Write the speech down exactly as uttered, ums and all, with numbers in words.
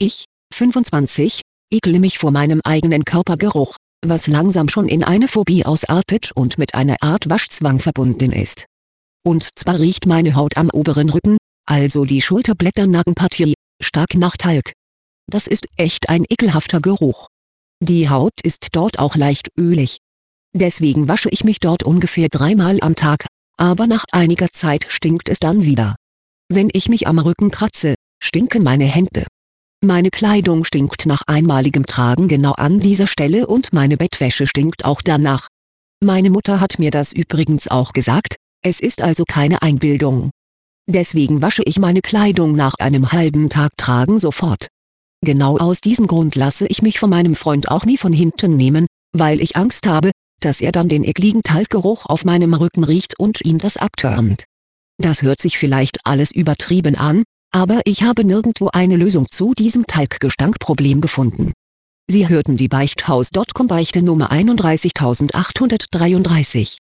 Ich, fünfundzwanzig, ekle mich vor meinem eigenen Körpergeruch, was langsam schon in eine Phobie ausartet und mit einer Art Waschzwang verbunden ist. Und zwar riecht meine Haut am oberen Rücken, also die Schulterblätternackenpartie, stark nach Talg. Das ist echt ein ekelhafter Geruch. Die Haut ist dort auch leicht ölig. Deswegen wasche ich mich dort ungefähr dreimal am Tag, aber nach einiger Zeit stinkt es dann wieder. Wenn ich mich am Rücken kratze, stinken meine Hände. Meine Kleidung stinkt nach einmaligem Tragen genau an dieser Stelle und meine Bettwäsche stinkt auch danach. Meine Mutter hat mir das übrigens auch gesagt, es ist also keine Einbildung. Deswegen wasche ich meine Kleidung nach einem halben Tag Tragen sofort. Genau aus diesem Grund lasse ich mich von meinem Freund auch nie von hinten nehmen, weil ich Angst habe, dass er dann den ekligen Talggeruch auf meinem Rücken riecht und ihn das abturnt. Das hört sich vielleicht alles übertrieben an, aber ich habe nirgendwo eine Lösung zu diesem Talggestankproblem gefunden. Sie hörten die Beichthaus Punkt com Beichte Nummer einunddreißigtausendachthundertdreiunddreißig.